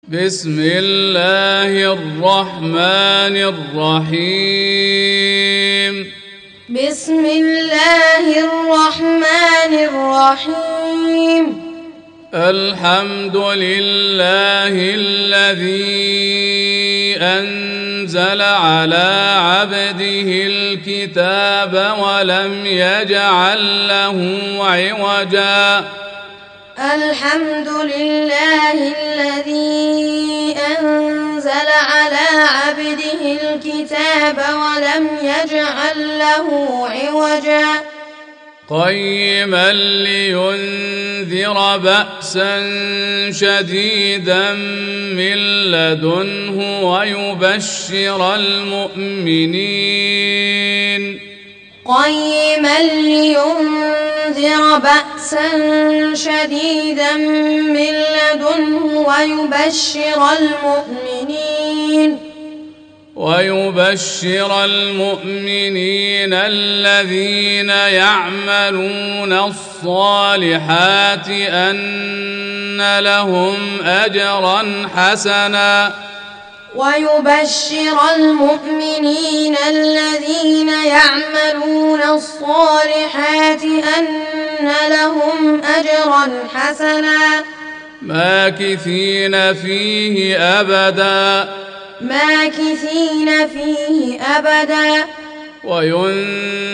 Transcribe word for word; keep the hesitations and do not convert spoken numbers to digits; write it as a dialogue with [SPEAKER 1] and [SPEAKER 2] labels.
[SPEAKER 1] بسم الله الرحمن الرحيم
[SPEAKER 2] بسم الله الرحمن الرحيم
[SPEAKER 1] الحمد لله الذي أنزل على عبده الكتاب ولم يجعل له عوجا
[SPEAKER 2] الحمد لله الذي أنزل على عبده الكتاب ولم يجعل له عوجا
[SPEAKER 1] قيما لينذر بأسا شديدا من لدنه ويبشر المؤمنين
[SPEAKER 2] قيما لينذر بأسا شديدا من لدنه ويبشر المؤمنين
[SPEAKER 1] ويبشر المؤمنين الذين يعملون الصالحات أن لهم أجرا حسنا
[SPEAKER 2] ويبشر المؤمنين الذين يعملون الصالحات أن لهم أجرا حسنا
[SPEAKER 1] ماكثين فيه أبدا
[SPEAKER 2] ماكثين فيه أبدا
[SPEAKER 1] وينذر